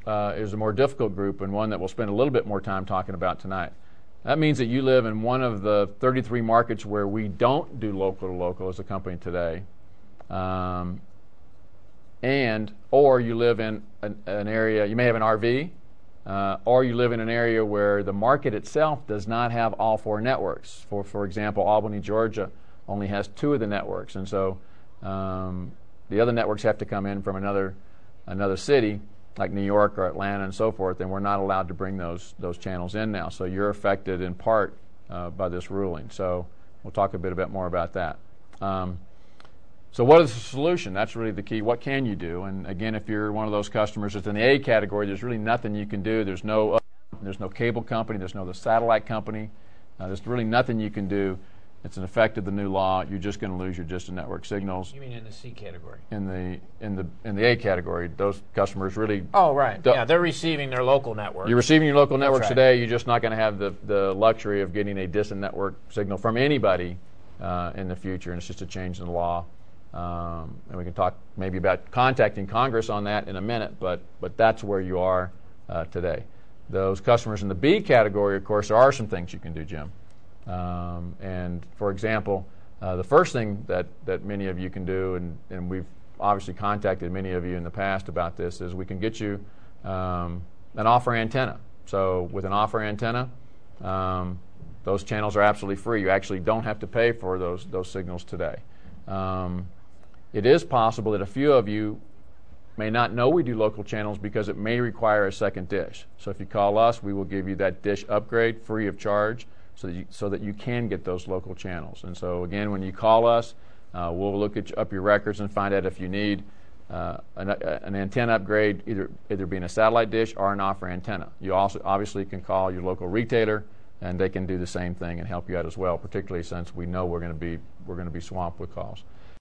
is a more difficult group, and one that we'll spend a little bit more time talking about tonight. That means that you live in one of the 33 markets where we don't do local-to-local as a company today, or you live in an area, you may have an RV, or you live in an area where the market itself does not have all four networks. For example, Albany, Georgia only has 2 of the networks, and so the other networks have to come in from another city, like New York or Atlanta and so forth, and we're not allowed to bring those channels in now. So you're affected in part by this ruling. So we'll talk a bit more about that. So what is the solution? That's really the key. What can you do? And again, if you're one of those customers that's in the A category, there's really nothing you can do. There's no cable company. There's no satellite company. There's really nothing you can do. It's an effect of the new law. You're just going to lose your just-in-network signals. You mean in the C category? In the A category, those customers really. Oh, right. Yeah, they're receiving their local network. You're receiving your local networks today. You're just not going to have the luxury of getting a distant-network signal from anybody in the future, and it's just a change in the law. And we can talk maybe about contacting Congress on that in a minute, but that's where you are today. Those customers in the B category, of course, there are some things you can do, Jim. And for example, the first thing that many of you can do, and we've obviously contacted many of you in the past about this, is we can get you an offer antenna. So with an offer antenna, those channels are absolutely free. You actually don't have to pay for those signals today. It is possible that a few of you may not know we do local channels because it may require a second dish. So if you call us, we will give you that dish upgrade free of charge, so that you can get those local channels. And so again, when you call us, we'll look up your records and find out if you need an antenna upgrade, either being a satellite dish or an offer antenna. You also obviously can call your local retailer, and they can do the same thing and help you out as well, particularly since we know we're going to be swamped with calls.